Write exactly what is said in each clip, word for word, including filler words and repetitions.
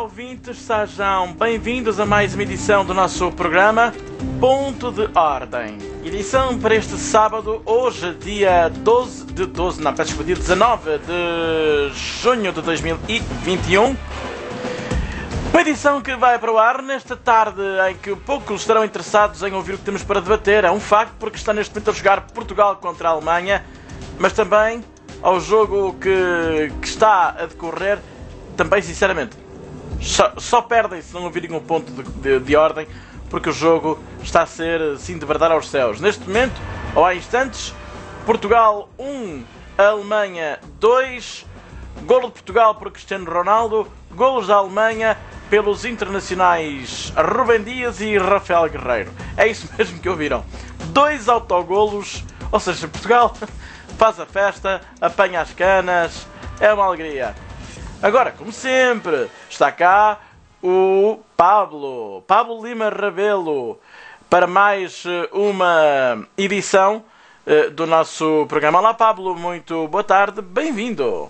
ouvintes, sejam bem-vindos a mais uma edição do nosso programa Ponto de Ordem. Edição para este sábado, hoje, dia doze de doze, não, peço desculpa, dia dezanove de junho de dois mil e vinte e um. Uma edição que vai para o ar nesta tarde em que poucos estarão interessados em ouvir o que temos para debater. É um facto, porque está neste momento a jogar Portugal contra a Alemanha, mas também ao jogo que, que está a decorrer, também sinceramente, só, só perdem se não ouvirem um ponto de, de, de ordem, porque o jogo está a ser, sim, de verdade aos céus. Neste momento, ou há instantes, Portugal um, Alemanha dois, golo de Portugal por Cristiano Ronaldo, golos da Alemanha pelos internacionais Rubem Dias e Rafael Guerreiro. É isso mesmo que ouviram. Dois autogolos, ou seja, Portugal faz a festa, apanha as canas, é uma alegria. Agora, como sempre, está cá o Pablo, Pablo Lima Rabelo, para mais uma edição uh, do nosso programa. Olá, Pablo, muito boa tarde, bem-vindo.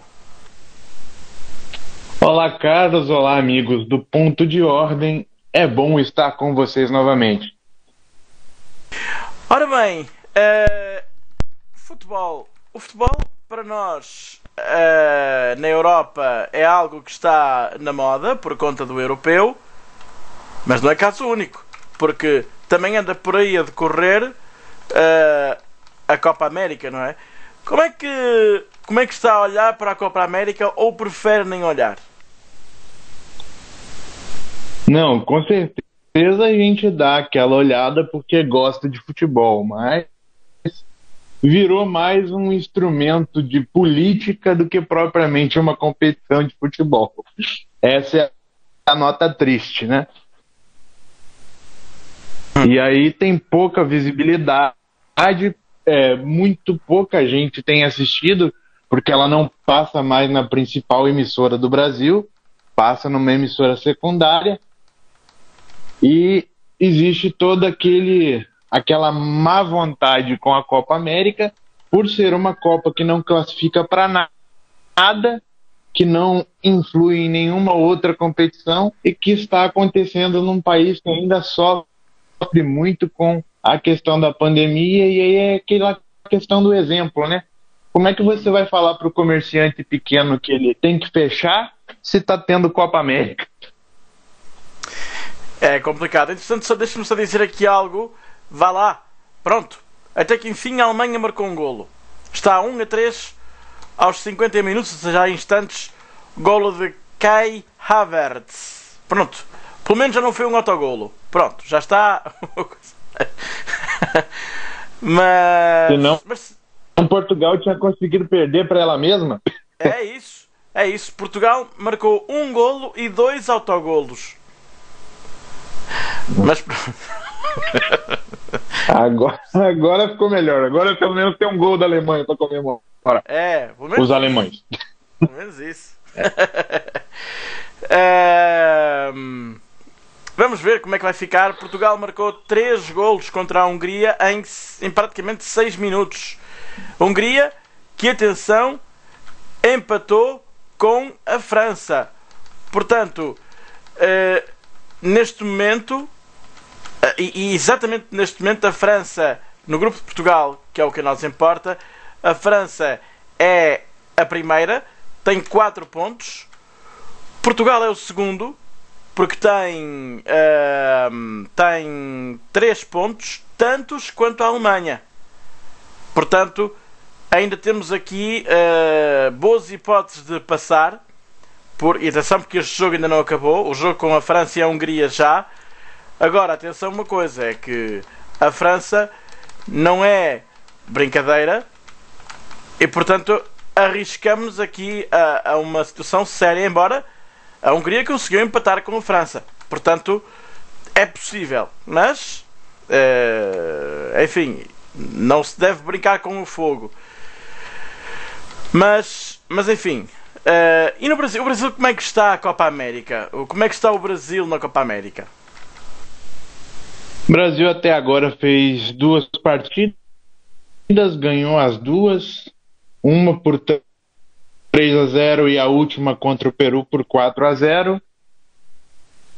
Olá, Carlos, olá, amigos do Ponto de Ordem, é bom estar com vocês novamente. Ora bem, uh, futebol, o futebol para nós uh, na Europa é algo que está na moda por conta do europeu, mas não é caso único, porque também anda por aí a decorrer uh, a Copa América, não é? Como é que, como é que está a olhar para a Copa América, ou prefere nem olhar? Não, com certeza a gente dá aquela olhada porque gosta de futebol, mas virou mais um instrumento de política do que propriamente uma competição de futebol. Essa é a nota triste, né? E aí tem pouca visibilidade, é, muito pouca gente tem assistido, porque ela não passa mais na principal emissora do Brasil, passa numa emissora secundária, e existe toda aquele, aquela má vontade com a Copa América, por ser uma Copa que não classifica para nada, que não influi em nenhuma outra competição e que está acontecendo num país que ainda sofre muito com a questão da pandemia. E aí é aquela questão do exemplo, né? Como é que você vai falar para o comerciante pequeno que ele tem que fechar se está tendo Copa América? É complicado. Entretanto, só deixa-me só dizer aqui algo. Vá lá. Pronto. Até que enfim a Alemanha marcou um golo. Está um a três aos cinquenta minutos, ou seja, há instantes, golo de Kai Havertz. Pronto. Pelo menos já não foi um autogolo. Pronto. Já está. Mas... Senão, Mas... Portugal tinha conseguido perder para ela mesma. É isso. É isso. Portugal marcou um golo e dois autogolos. Mas agora, agora ficou melhor. Agora pelo menos tem um gol da Alemanha para comemorar. É, pelo menos os alemães. Pelo menos isso. É, vamos ver como é que vai ficar. Portugal marcou três golos contra a Hungria em, em praticamente seis minutos. Hungria, que atenção, empatou com a França. Portanto, uh, neste momento, uh, e, e exatamente neste momento, a França, no grupo de Portugal, que é o que a nós importa, a França é a primeira, tem quatro pontos. Portugal é o segundo, porque tem, uh, tem três pontos, tantos quanto a Alemanha. Portanto, ainda temos aqui uh, boas hipóteses de passar. Por, e atenção, porque este jogo ainda não acabou. O jogo com a França e a Hungria já. Agora, atenção, uma coisa é que a França não é brincadeira e, portanto, arriscamos aqui a, a uma situação séria, embora a Hungria conseguiu empatar com a França. Portanto, é possível. Mas, uh, enfim, não se deve brincar com o fogo. Mas, mas enfim... Uh, e no Brasil, o Brasil, como é que está a Copa América? Como é que está o Brasil na Copa América? O Brasil até agora fez duas partidas, ganhou as duas, uma por três a zero e a última contra o Peru por quatro a zero.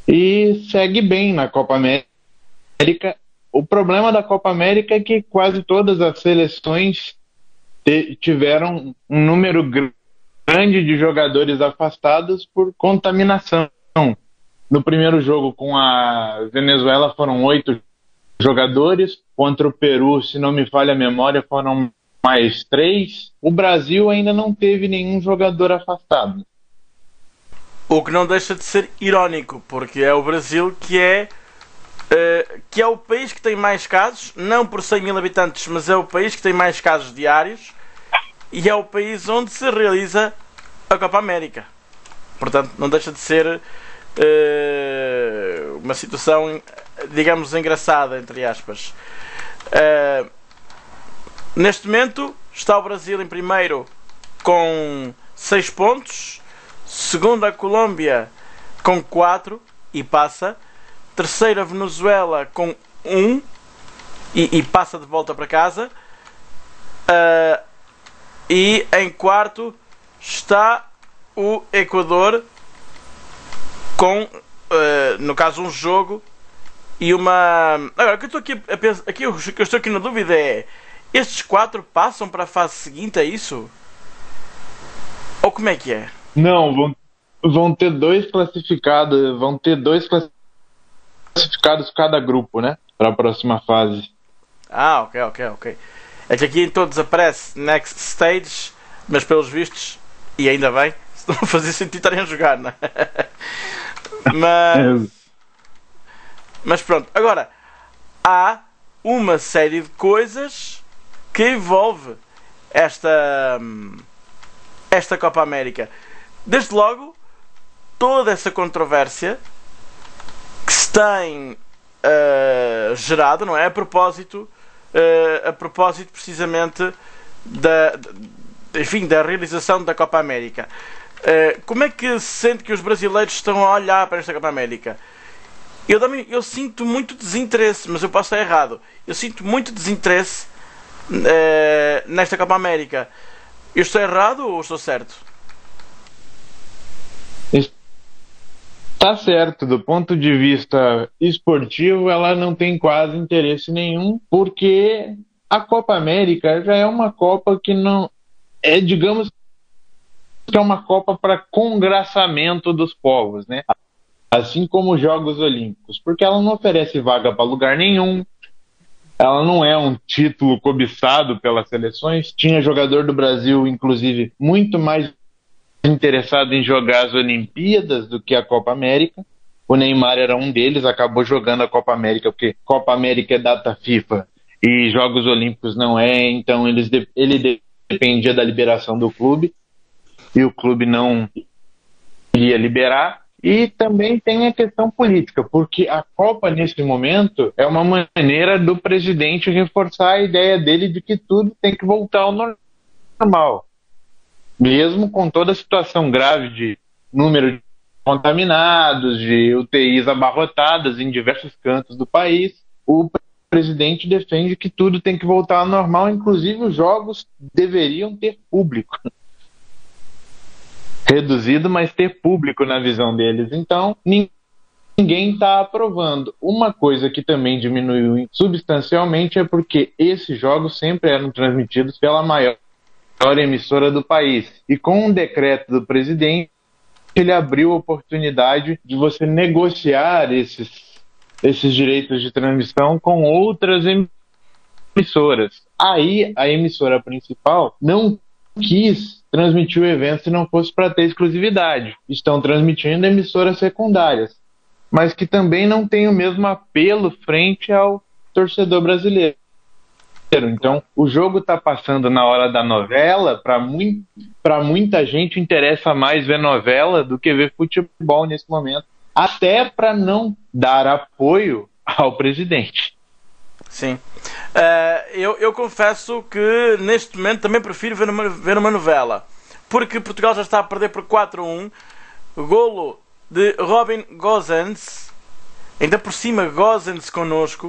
e segue bem na Copa América. O problema da Copa América é que quase todas as seleções te- tiveram um número gr- grande de jogadores afastados por contaminação. No primeiro jogo com a Venezuela foram oito jogadores, contra o Peru, se não me falha a memória, foram mais três. O Brasil ainda não teve nenhum jogador afastado. O que não deixa de ser irónico, porque é o Brasil que é, eh, que é o país que tem mais casos, não por cem mil habitantes, mas é o país que tem mais casos diários e é o país onde se realiza a Copa América. Portanto, não deixa de ser eh, uma situação, digamos, engraçada, entre aspas. Eh, neste momento está o Brasil em primeiro com seis pontos, segundo a Colômbia com quatro e passa, terceiro a Venezuela com um e, e passa de volta para casa, uh, e em quarto está o Equador com, uh, no caso, um jogo e uma... Agora, o que eu estou aqui a pensar, aqui, o que eu estou aqui na dúvida é, estes quatro passam para a fase seguinte, é isso? Ou como é que é? Não, vão, vão ter dois classificados, vão ter dois classificados cada grupo, né? Para a próxima fase. Ah, ok, ok, ok. É que aqui em todos aparece Next Stage, mas pelos vistos, e ainda bem, se não fazia sentido estarem a jogar, não é? Mas, mas pronto, agora há uma série de coisas que envolve esta, esta Copa América. Desde logo, toda essa controvérsia que se tem uh, gerado, não é? A propósito, uh, a propósito precisamente da, enfim, da realização da Copa América. Uh, como é que se sente que os brasileiros estão a olhar para esta Copa América? Eu, eu sinto muito desinteresse, mas eu posso estar errado. Eu sinto muito desinteresse uh, nesta Copa América. Eu estou errado ou estou certo? Tá certo, do ponto de vista esportivo, ela não tem quase interesse nenhum, porque a Copa América já é uma Copa que não é, digamos, que é uma Copa para congraçamento dos povos, né? Assim como os Jogos Olímpicos, porque ela não oferece vaga para lugar nenhum, ela não é um título cobiçado pelas seleções. Tinha jogador do Brasil, inclusive, muito mais interessado em jogar as Olimpíadas do que a Copa América. O Neymar era um deles, acabou jogando a Copa América, porque Copa América é data FIFA e Jogos Olímpicos não é, então eles, ele dependia da liberação do clube e o clube não ia liberar. E também tem a questão política, porque a Copa, nesse momento, é uma maneira do presidente reforçar a ideia dele de que tudo tem que voltar ao normal. Mesmo com toda a situação grave de número de contaminados, de U T Is abarrotadas em diversos cantos do país, o presidente defende que tudo tem que voltar ao normal, inclusive os jogos deveriam ter público. Reduzido, mas ter público na visão deles. Então, ninguém está aprovando. Uma coisa que também diminuiu substancialmente é porque esses jogos sempre eram transmitidos pela maior emissora do país. E com um decreto do presidente, ele abriu a oportunidade de você negociar esses, esses direitos de transmissão com outras emissoras. Aí, a emissora principal não quis transmitir o evento se não fosse para ter exclusividade. Estão transmitindo emissoras secundárias, mas que também não tem o mesmo apelo frente ao torcedor brasileiro. Então, o jogo está passando na hora da novela. Para muito, para muita gente interessa mais ver novela do que ver futebol nesse momento, até para não dar apoio ao presidente. Sim. Uh, eu, eu confesso que neste momento também prefiro ver uma, ver uma novela, porque Portugal já está a perder por quatro a um. Golo de Robin Gosens, ainda por cima Gosens connosco.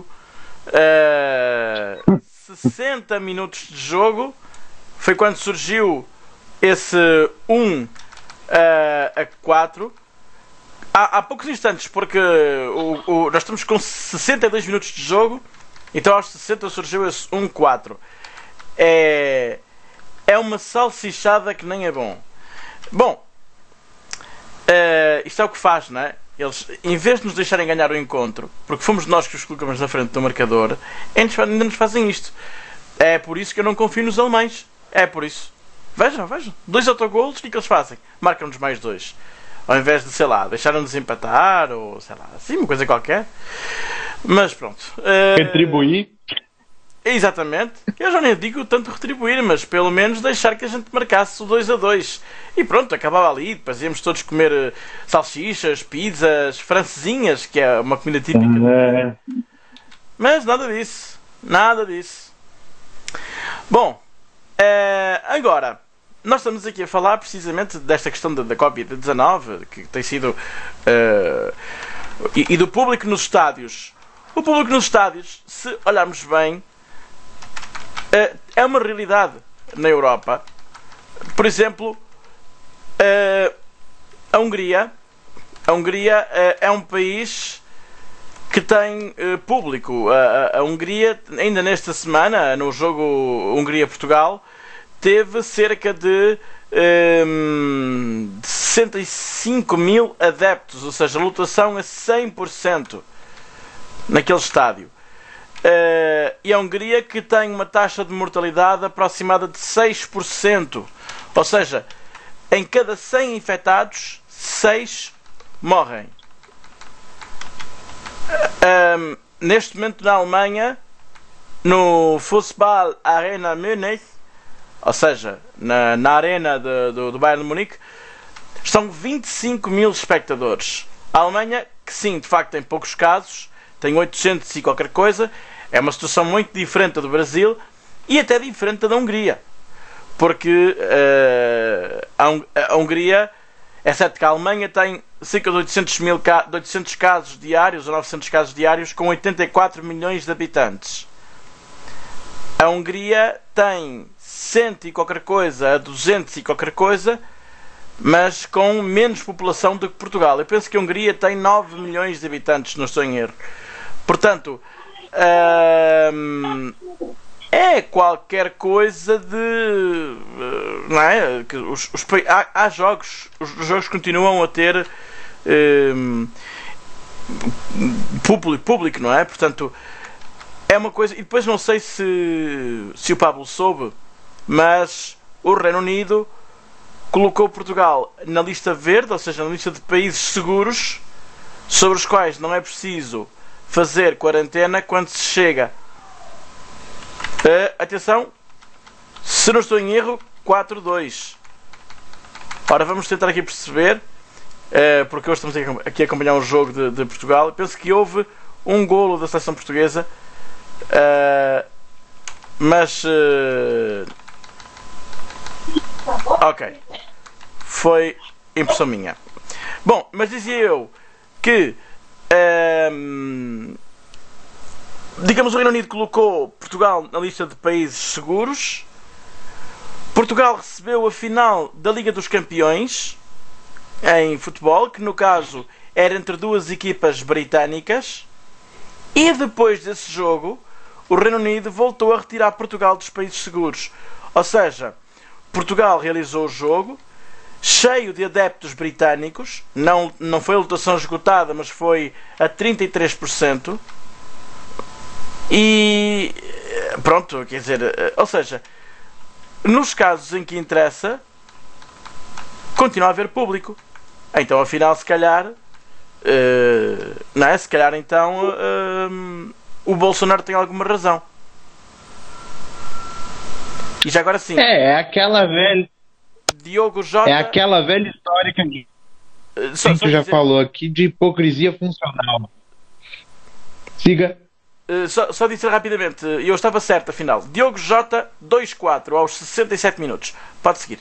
Uh, sessenta minutos de jogo foi quando surgiu esse um a quatro. há, há poucos instantes, porque o, o, nós estamos com sessenta e dois minutos de jogo, então aos sessenta surgiu esse um quatro. É, é uma salsichada que nem é bom. Bom, uh, isto é o que faz, não é? Eles, em vez de nos deixarem ganhar o encontro, porque fomos nós que os colocamos na frente do marcador, ainda nos fazem isto. É por isso que eu não confio nos alemães. É por isso. Vejam, vejam. Dois autogolos, o que, que eles fazem? Marcam-nos mais dois. Ao invés de, sei lá, deixaram-nos empatar, ou sei lá, assim, uma coisa qualquer. Mas pronto. Uh... Retribuir. Exatamente. Eu já nem digo tanto retribuir, mas pelo menos deixar que a gente marcasse o dois a dois. E pronto, acabava ali. Depois íamos todos comer uh, salsichas, pizzas, francesinhas, que é uma comida típica. É. Mas nada disso. Nada disso. Bom, uh, agora, nós estamos aqui a falar precisamente desta questão da, da covid dezanove, que tem sido... Uh, e, e do público nos estádios. O público nos estádios, se olharmos bem, é uma realidade na Europa. Por exemplo, a Hungria. A Hungria é um país que tem público. A Hungria, ainda nesta semana, no jogo Hungria-Portugal, teve cerca de sessenta e cinco mil adeptos, ou seja, lotação a cem por cento naquele estádio. Uh, e a Hungria, que tem uma taxa de mortalidade aproximada de seis por cento. Ou seja, em cada cem infectados, seis morrem. Uh, um, neste momento na Alemanha, no Fußball Arena Munich, ou seja, na, na arena de, do, do Bayern de Munique, estão vinte e cinco mil espectadores. A Alemanha, que sim, de facto tem poucos casos, tem oitocentos e qualquer coisa. É uma situação muito diferente do Brasil e até diferente da Hungria. Porque uh, a, a Hungria, é certo que a Alemanha tem cerca de oitocentos, mil, de oitocentos casos diários ou novecentos casos diários com oitenta e quatro milhões de habitantes. A Hungria tem cem e qualquer coisa a duzentos e qualquer coisa, mas com menos população do que Portugal. Eu penso que a Hungria tem nove milhões de habitantes, não estou em erro. Portanto, hum, é qualquer coisa de... Não é? Que os, os, há, há jogos, os jogos continuam a ter hum, público, público, não é? Portanto, é uma coisa... E depois não sei se, se o Pablo soube, mas o Reino Unido colocou Portugal na lista verde, ou seja, na lista de países seguros, sobre os quais não é preciso fazer quarentena quando se chega. Uh, atenção, se não estou em erro, quatro dois. Ora, vamos tentar aqui perceber, uh, porque hoje estamos aqui a acompanhar um jogo de, de Portugal. Penso que houve um golo da seleção portuguesa, uh, mas uh, ok, foi impressão minha. Bom, mas dizia eu que Um, digamos, o Reino Unido colocou Portugal na lista de países seguros. Portugal recebeu a final da Liga dos Campeões em futebol, que no caso era entre duas equipas britânicas, e depois desse jogo o Reino Unido voltou a retirar Portugal dos países seguros. Ou seja, Portugal realizou o jogo cheio de adeptos britânicos, não, não foi a lotação esgotada, mas foi a trinta e três por cento. E pronto, quer dizer, ou seja, nos casos em que interessa, continua a haver público. Então, afinal, se calhar, uh, não é? Se calhar, então, uh, o Bolsonaro tem alguma razão. E já agora sim. É, é aquela velha. Diogo Jota... É aquela velha história que a gente só, só já dizer... falou aqui de hipocrisia funcional. Siga. Uh, só, só dizer rapidamente, eu estava certo afinal. Diogo Jota dois quatro aos sessenta e sete minutos. Pode seguir.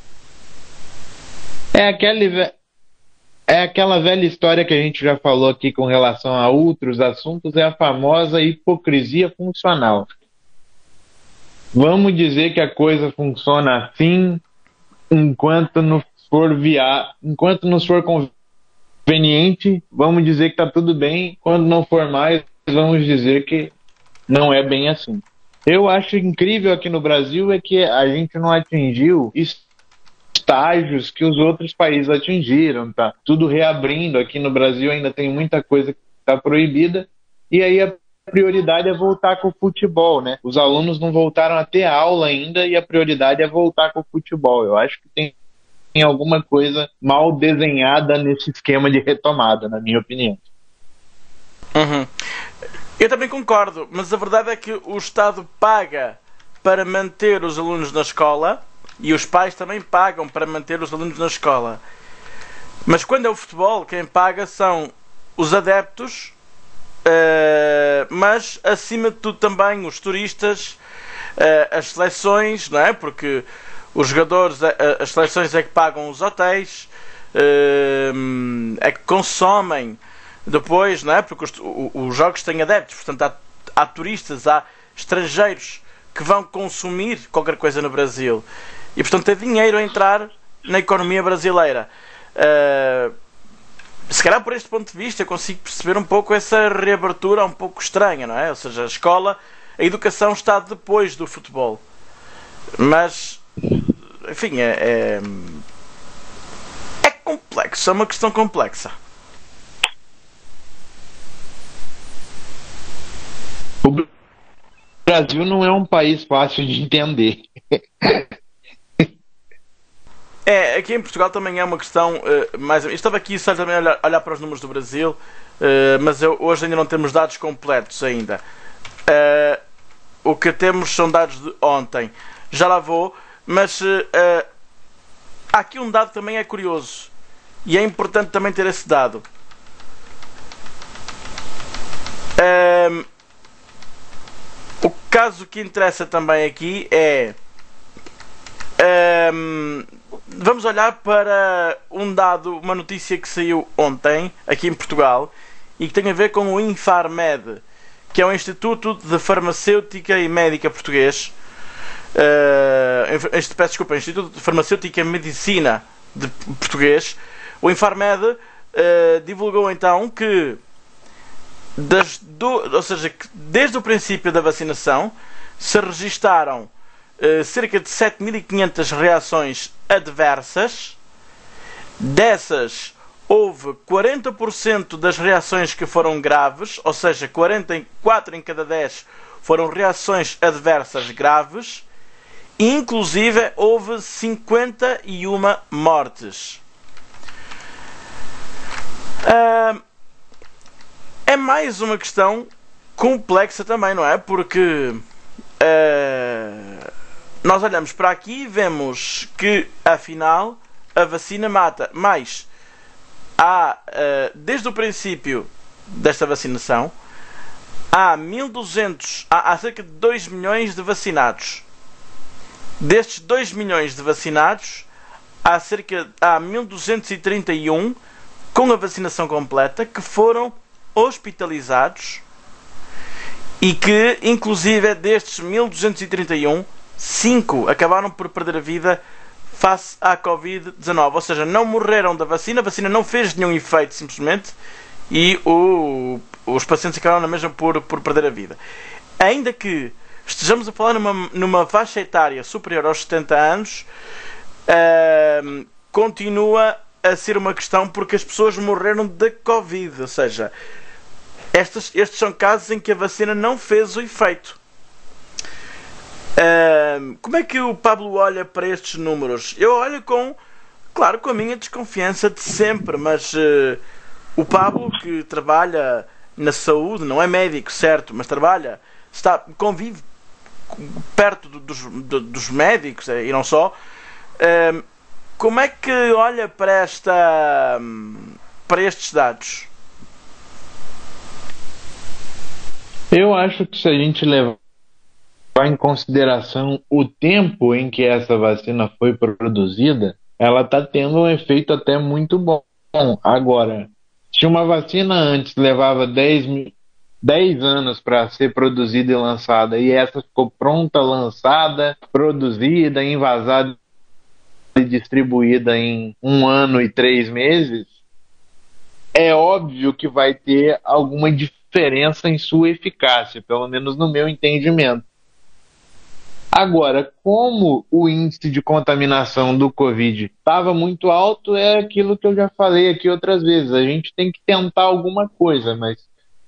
É aquele, é aquela velha história que a gente já falou aqui com relação a outros assuntos, é a famosa hipocrisia funcional. Vamos dizer que a coisa funciona assim enquanto não for via... enquanto nos for conveniente, vamos dizer que está tudo bem. Quando não for mais, vamos dizer que não é bem assim. Eu acho incrível aqui no Brasil é que a gente não atingiu estágios que os outros países atingiram, tá? Tudo reabrindo. Aqui no Brasil ainda tem muita coisa que está proibida, e aí a prioridade é voltar com o futebol, né? Os alunos não voltaram a ter aula ainda e a prioridade é voltar com o futebol. Eu acho que tem, tem alguma coisa mal desenhada nesse esquema de retomada, na minha opinião. Uhum. Eu também concordo, mas a verdade é que o Estado paga para manter os alunos na escola e os pais também pagam para manter os alunos na escola. Mas quando é o futebol, quem paga são os adeptos, uh, mas acima de tudo também os turistas, uh, as seleções, não é? Porque os jogadores, uh, as seleções é que pagam os hotéis, uh, é que consomem depois, não é? Porque os, os, os jogos têm adeptos, portanto há, há turistas, há estrangeiros que vão consumir qualquer coisa no Brasil. E portanto é dinheiro a entrar na economia brasileira. Uh, se calhar por este ponto de vista eu consigo perceber um pouco essa reabertura um pouco estranha, não é? Ou seja, a escola, a educação está depois do futebol. Mas, enfim, é, é, é complexo, é uma questão complexa. O Brasil não é um país fácil de entender. É, aqui em Portugal também é uma questão uh, mais. Eu estava aqui só também a olhar, olhar para os números do Brasil, uh, mas eu, hoje ainda não temos dados completos ainda. Uh, o que temos são dados de ontem. Já lá vou, mas uh, uh, há aqui um dado que também é curioso e é importante também ter esse dado. Uh, o caso que interessa também aqui é. Um, vamos olhar para um dado, uma notícia que saiu ontem aqui em Portugal e que tem a ver com o Infarmed, que é o Instituto de Farmacêutica e Médica Português. Uh, este, peço desculpa, Instituto de Farmacêutica e Medicina de Português. O Infarmed uh, divulgou então que, das do, ou seja, que desde o princípio da vacinação se registaram Uh, cerca de sete mil e quinhentas reações adversas. Dessas, houve quarenta por cento das reações que foram graves, ou seja, quarenta e quatro em cada dez foram reações adversas graves. E, inclusive, houve cinquenta e uma mortes. Uh, é mais uma questão complexa também, não é? Porque Uh, nós olhamos para aqui e vemos que, afinal, a vacina mata. Mas, há, uh, desde o princípio desta vacinação, há mil e duzentos, há, há cerca de dois milhões de vacinados. Destes dois milhões de vacinados, há, cerca, há mil duzentos e trinta e um com a vacinação completa que foram hospitalizados. E que, inclusive, destes mil duzentos e trinta e um, cinco acabaram por perder a vida face à covid dezanove. Ou seja, não morreram da vacina, a vacina não fez nenhum efeito, simplesmente, e o, os pacientes acabaram na mesma por, por perder a vida. Ainda que estejamos a falar numa, numa faixa etária superior aos setenta anos, uh, continua a ser uma questão porque as pessoas morreram da Covid. Ou seja, Estes, estes são casos em que a vacina não fez o efeito. Uh, como é que o Pablo olha para estes números? Eu olho com, claro, com a minha desconfiança de sempre, mas uh, o Pablo, que trabalha na saúde, não é médico, certo, mas trabalha, está, convive perto do, dos, do, dos médicos e não só. Uh, como é que olha para, esta, para estes dados? Eu acho que se a gente levar em consideração o tempo em que essa vacina foi produzida, ela está tendo um efeito até muito bom. Agora, se uma vacina antes levava dez anos para ser produzida e lançada, e essa ficou pronta, lançada, produzida, envasada e distribuída em um ano e três meses, é óbvio que vai ter alguma diferença em sua eficácia, pelo menos no meu entendimento. Agora, como o índice de contaminação do Covid estava muito alto, é aquilo que eu já falei aqui outras vezes. A gente tem que tentar alguma coisa, mas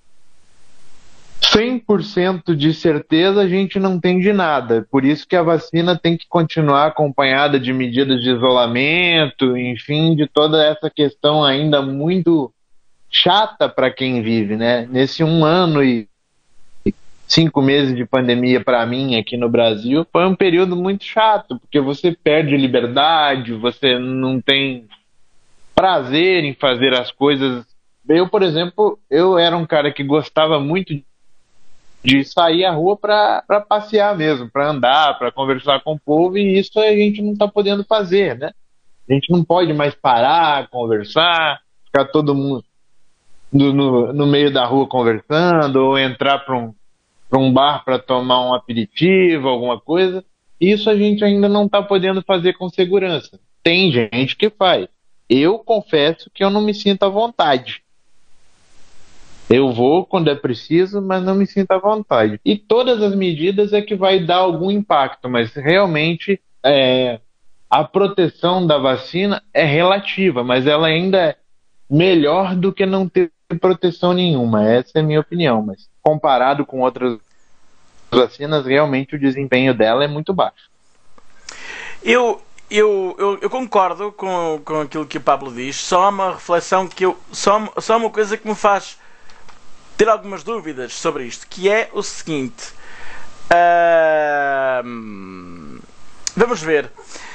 cem por cento de certeza a gente não tem de nada. Por isso que a vacina tem que continuar acompanhada de medidas de isolamento, enfim, de toda essa questão ainda muito chata para quem vive, né? Nesse um ano e cinco meses de pandemia para mim aqui no Brasil foi um período muito chato, porque você perde liberdade, você não tem prazer em fazer as coisas. Eu, por exemplo, eu era um cara que gostava muito de sair à rua para passear mesmo, para andar, para conversar com o povo, e isso a gente não está podendo fazer, né? A gente não pode mais parar, conversar, ficar todo mundo no, no, no meio da rua conversando, ou entrar para um, para um bar para tomar um aperitivo, alguma coisa. Isso a gente ainda não está podendo fazer com segurança. Tem gente que faz. Eu confesso que eu não me sinto à vontade. Eu vou quando é preciso, mas não me sinto à vontade. E todas as medidas é que vai dar algum impacto, mas realmente é, a proteção da vacina é relativa, mas ela ainda é melhor do que não ter proteção nenhuma. Essa é a minha opinião, mas comparado com outras vacinas, realmente o desempenho dela é muito baixo. Eu, eu, eu, eu concordo com, com aquilo que o Pablo diz, só há uma reflexão que eu... Só, só uma coisa que me faz ter algumas dúvidas sobre isto, que é o seguinte. Uh, vamos ver.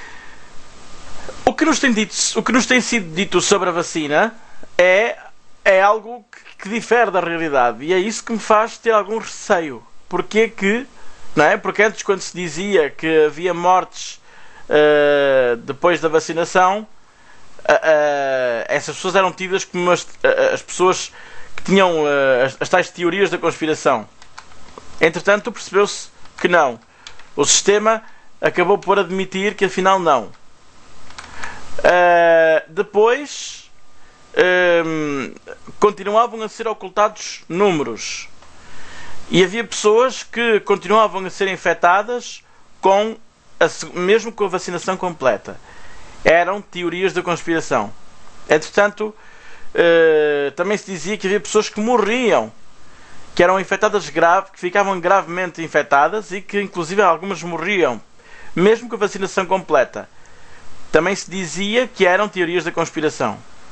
O que nos tem dito, o que nos tem sido dito sobre a vacina é, é algo que, que difere da realidade, e é isso que me faz ter algum receio. Porquê que, não é? Porque antes, quando se dizia que havia mortes uh, depois da vacinação, uh, uh, essas pessoas eram tidas como as, uh, as pessoas que tinham uh, as, as tais teorias da conspiração. Entretanto, percebeu-se que não. O sistema acabou por admitir que afinal não. Uh, depois uh, continuavam a ser ocultados números. E havia pessoas que continuavam a ser infectadas com a, mesmo com a vacinação completa. Eram teorias da conspiração. Entretanto, Uh, também se dizia que havia pessoas que morriam, que eram infectadas grave, que ficavam gravemente infectadas e que inclusive algumas morriam, mesmo com a vacinação completa. Também se dizia que eram teorias da conspiração.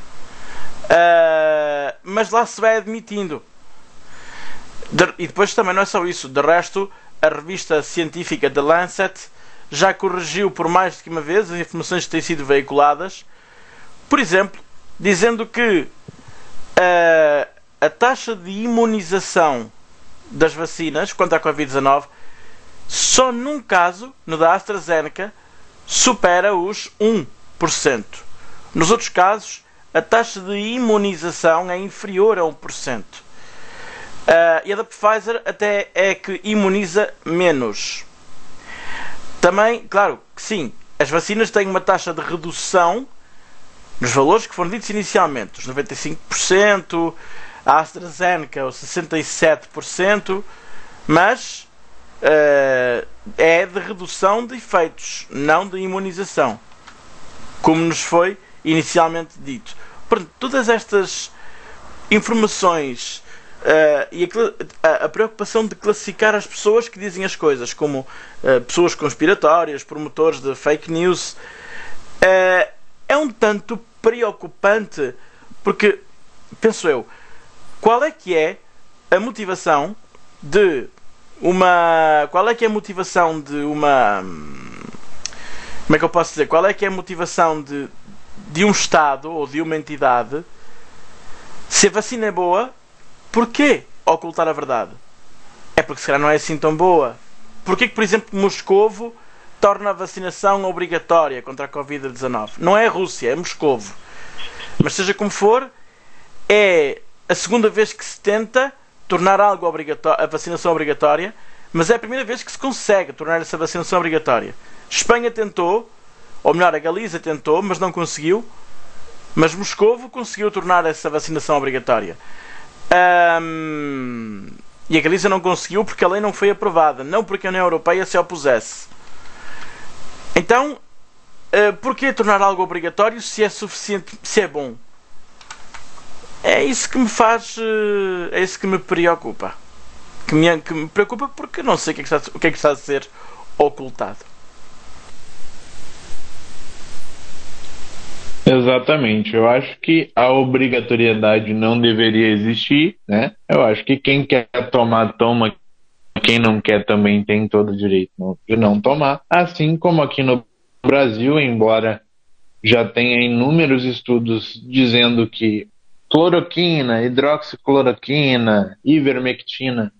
Uh, mas lá se vai admitindo. De, e depois também não é só isso. De resto, a revista científica The Lancet já corrigiu por mais do que uma vez as informações que têm sido veiculadas. Por exemplo, dizendo que uh, a taxa de imunização das vacinas contra a covid dezanove só num caso, no da AstraZeneca, supera os um por cento. Nos outros casos, a taxa de imunização é inferior a um por cento. Uh, e a da Pfizer até é que imuniza menos. Também, claro que sim, as vacinas têm uma taxa de redução nos valores que foram ditos inicialmente, os noventa e cinco por cento, a AstraZeneca os sessenta e sete por cento, mas uh, é de redução de efeitos, não de imunização, como nos foi inicialmente dito. Portanto, todas estas informações uh, e a, a preocupação de classificar as pessoas que dizem as coisas como uh, pessoas conspiratórias, promotores de fake news, uh, é um tanto preocupante, porque, penso eu, qual é que é a motivação de uma... Qual é que é a motivação de uma... Como é que eu posso dizer? Qual é que é a motivação de, de um Estado ou de uma entidade? Se a vacina é boa, porquê ocultar a verdade? É porque se calhar não é assim tão boa. Porquê que, por exemplo, Moscovo torna a vacinação obrigatória contra a covid dezanove? Não é a Rússia, é Moscovo. Mas seja como for, é a segunda vez que se tenta tornar algo obrigatório, a vacinação obrigatória, mas é a primeira vez que se consegue tornar essa vacinação obrigatória. Espanha tentou, ou melhor, a Galiza tentou, mas não conseguiu. Mas Moscovo conseguiu tornar essa vacinação obrigatória. Um, e a Galiza não conseguiu porque a lei não foi aprovada, não porque a União Europeia se opusesse. Então, uh, porquê tornar algo obrigatório se é suficiente, se é bom? É isso que me faz, uh, é isso que me preocupa. Que me, que me preocupa porque não sei o que é que está, o que é que está a ser ocultado. Exatamente, eu acho que a obrigatoriedade não deveria existir, né? Eu acho que quem quer tomar, toma, quem não quer também tem todo o direito de não tomar. Assim como aqui no Brasil, embora já tenha inúmeros estudos dizendo que cloroquina, hidroxicloroquina, ivermectina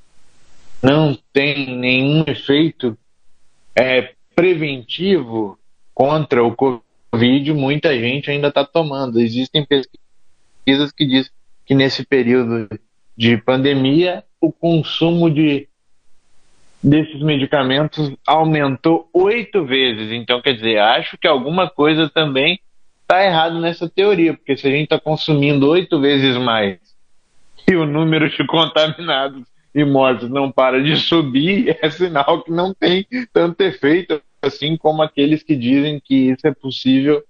não tem nenhum efeito é, preventivo contra o Covid. Covid, muita gente ainda está tomando. Existem pesquisas que dizem que nesse período de pandemia o consumo de, desses medicamentos aumentou oito vezes. Então, quer dizer, acho que alguma coisa também está errado nessa teoria, porque se a gente está consumindo oito vezes mais e o número de contaminados e mortos não para de subir, é sinal que não tem tanto efeito assim como aqueles que dizem que isso é possível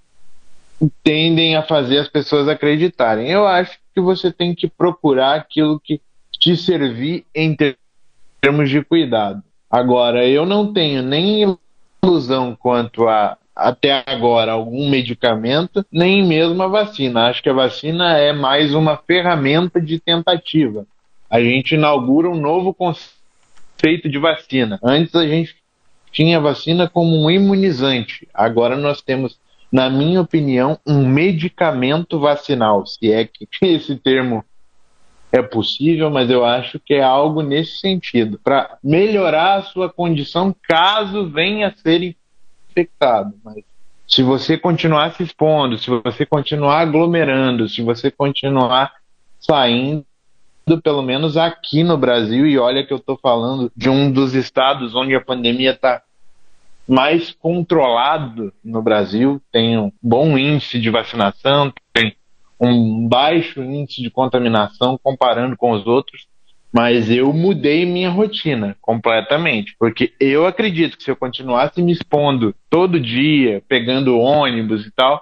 tendem a fazer as pessoas acreditarem. Eu acho que você tem que procurar aquilo que te servir em termos de cuidado. Agora, eu não tenho nem ilusão quanto a, até agora, algum medicamento, nem mesmo a vacina. Acho que a vacina é mais uma ferramenta de tentativa. A gente inaugura um novo conceito de vacina. Antes a gente tinha a vacina como um imunizante. Agora nós temos, na minha opinião, um medicamento vacinal, se é que esse termo é possível, mas eu acho que é algo nesse sentido, para melhorar a sua condição caso venha a ser infectado. Mas se você continuar se expondo, se você continuar aglomerando, se você continuar saindo, pelo menos aqui no Brasil, e olha que eu estou falando de um dos estados onde a pandemia está mais controlado no Brasil, tem um bom índice de vacinação, tem um baixo índice de contaminação comparando com os outros, mas eu mudei minha rotina completamente, porque eu acredito que se eu continuasse me expondo todo dia, pegando ônibus e tal,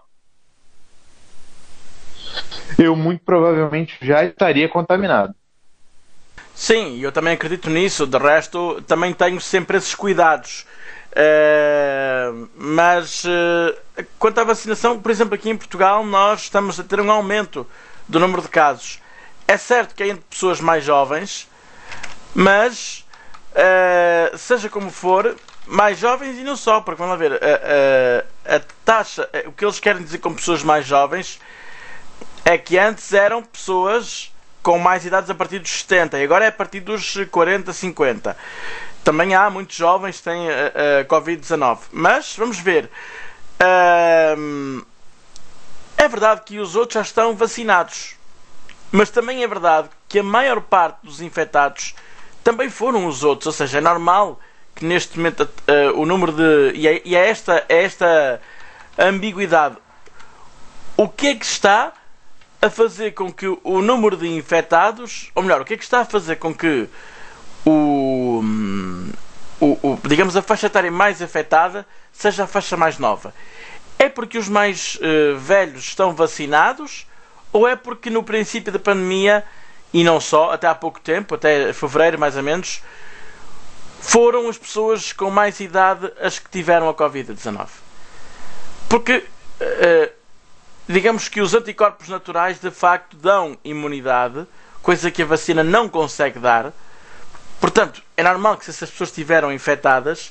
eu muito provavelmente já estaria contaminado. Sim, eu também acredito nisso. De resto, também tenho sempre esses cuidados. Uh, mas uh, quanto à vacinação, por exemplo, aqui em Portugal nós estamos a ter um aumento do número de casos. É certo que é entre pessoas mais jovens, mas uh, seja como for, mais jovens e não só, porque vamos lá ver, uh, uh, a taxa, uh, o que eles querem dizer com pessoas mais jovens é que antes eram pessoas com mais idades a partir dos setenta e agora é a partir dos quarenta, cinquenta. Também há muitos jovens que têm uh, uh, covid dezanove. Mas, vamos ver. Uh, é verdade que os outros já estão vacinados. Mas também é verdade que a maior parte dos infectados também foram os outros. Ou seja, é normal que neste momento uh, o número de... E é, e é esta, é esta ambiguidade. O que é que está a fazer com que o número de infectados... Ou melhor, o que é que está a fazer com que o, o, o, digamos, a faixa etária mais afetada seja a faixa mais nova? É porque os mais uh, velhos estão vacinados, ou é porque no princípio da pandemia, e não só, até há pouco tempo, até fevereiro mais ou menos, foram as pessoas com mais idade as que tiveram a covid dezanove? Porque uh, digamos que os anticorpos naturais de facto dão imunidade, coisa que a vacina não consegue dar. Portanto, é normal que se essas pessoas estiveram infectadas,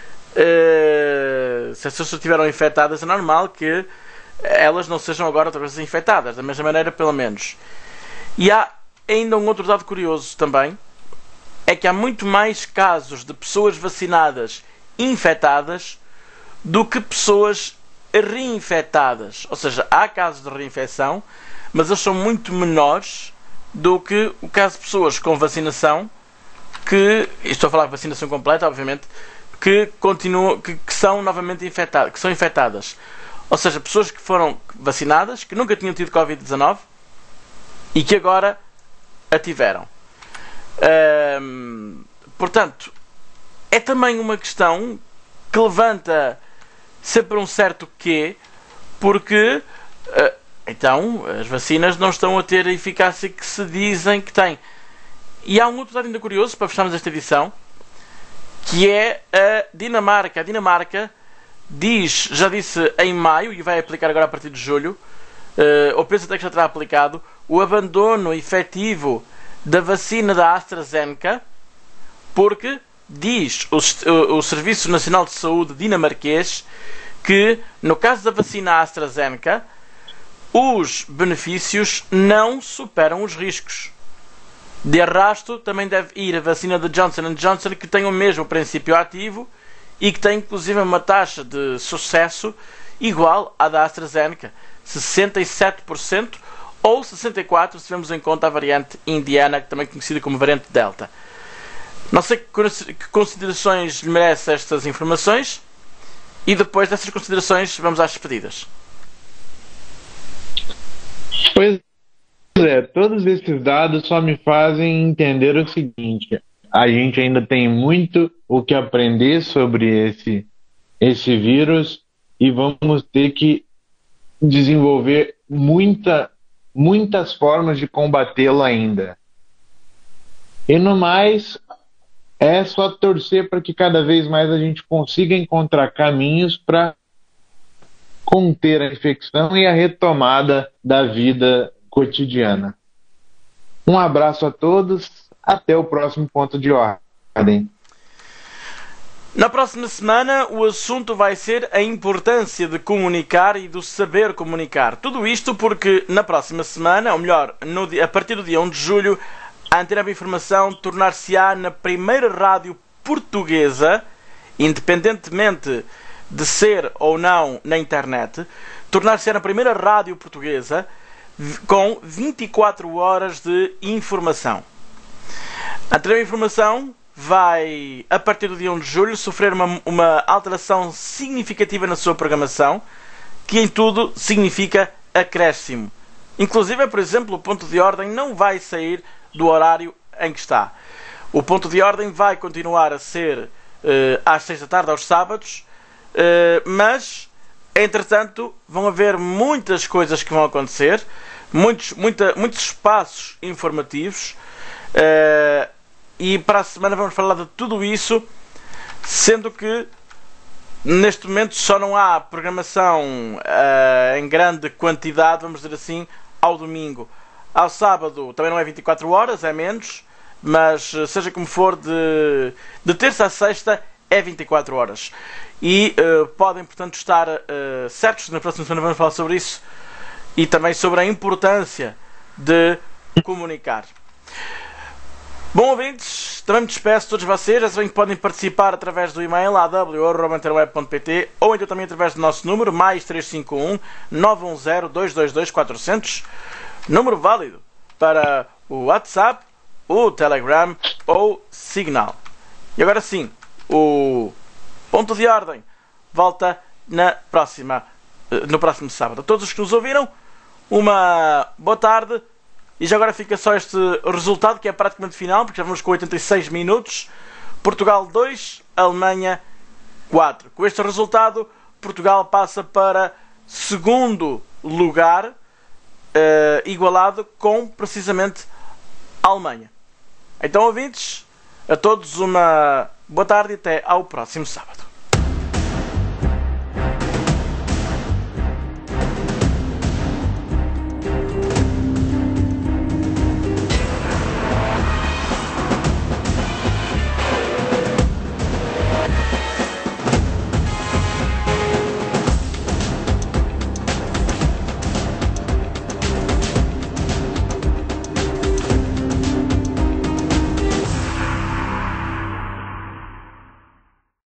uh, se essas pessoas estiveram infectadas, é normal que elas não sejam agora outra vez infectadas, da mesma maneira pelo menos. E há ainda um outro dado curioso também, é que há muito mais casos de pessoas vacinadas infectadas do que pessoas reinfectadas. Ou seja, há casos de reinfecção, mas eles são muito menores do que o caso de pessoas com vacinação, que, estou a falar de vacinação completa, obviamente, que continuam, que, que são novamente infectadas, que são infectadas. Ou seja, pessoas que foram vacinadas, que nunca tinham tido covid dezanove e que agora a tiveram. Hum, portanto, é também uma questão que levanta sempre um certo quê, porque uh, então as vacinas não estão a ter a eficácia que se dizem que têm. E há um outro dado ainda curioso para fecharmos esta edição, que é a Dinamarca. A Dinamarca diz, já disse em maio, e vai aplicar agora a partir de julho, uh, ou penso até que já terá aplicado, o abandono efetivo da vacina da AstraZeneca, porque diz o, o, o Serviço Nacional de Saúde dinamarquês que, no caso da vacina AstraZeneca, os benefícios não superam os riscos. De arrasto, também deve ir a vacina da Johnson and Johnson, que tem o mesmo princípio ativo e que tem inclusive uma taxa de sucesso igual à da AstraZeneca, sessenta e sete por cento ou sessenta e quatro por cento se tivermos em conta a variante indiana, também conhecida como variante Delta. Não sei que considerações lhe merecem estas informações, e depois dessas considerações vamos às despedidas. Pois é, todos esses dados só me fazem entender o seguinte: a gente ainda tem muito o que aprender sobre esse, esse vírus e vamos ter que desenvolver muita, muitas formas de combatê-lo ainda. E no mais, é só torcer para que cada vez mais a gente consiga encontrar caminhos para conter a infecção e a retomada da vida cotidiana. Um abraço a todos, até o próximo ponto de ordem. Na próxima semana o assunto vai ser a importância de comunicar e do saber comunicar. Tudo isto porque na próxima semana, ou melhor, no dia, a partir do dia um de julho, a Antena Boa Informação tornar-se-á na primeira rádio portuguesa, independentemente de ser ou não na internet, tornar-se-á na primeira rádio portuguesa com vinte e quatro horas de informação. A Antena Boa Informação vai, a partir do dia um de julho, sofrer uma, uma alteração significativa na sua programação, que em tudo significa acréscimo. Inclusive, por exemplo, o ponto de ordem não vai sair do horário em que está. O ponto de ordem vai continuar a ser uh, às seis da tarde, aos sábados, uh, mas, entretanto, vão haver muitas coisas que vão acontecer, muitos, muita, muitos espaços informativos, uh, e para a semana vamos falar de tudo isso, sendo que neste momento só não há programação uh, em grande quantidade, vamos dizer assim, ao domingo. Ao sábado também não é vinte e quatro horas, é menos, mas seja como for, de, de terça a sexta é vinte e quatro horas. E uh, podem, portanto, estar uh, certos, na próxima semana vamos falar sobre isso e também sobre a importância de comunicar. Bom, ouvintes, também me despeço de todos vocês. Já sabem que podem participar através do e-mail a w arroba interweb ponto p t ou então também através do nosso número, mais três cinco um, nove um zero, dois dois dois, quatro zero zero, número válido para o WhatsApp, o Telegram ou Signal. E agora sim, o ponto de ordem volta na próxima, no próximo sábado. A todos os que nos ouviram, uma boa tarde. E já agora fica só este resultado, que é praticamente final, porque já vamos com oitenta e seis minutos. Portugal dois, Alemanha quatro. Com este resultado, Portugal passa para segundo lugar, uh, igualado com, precisamente, a Alemanha. Então, ouvintes, a todos uma boa tarde e até ao próximo sábado.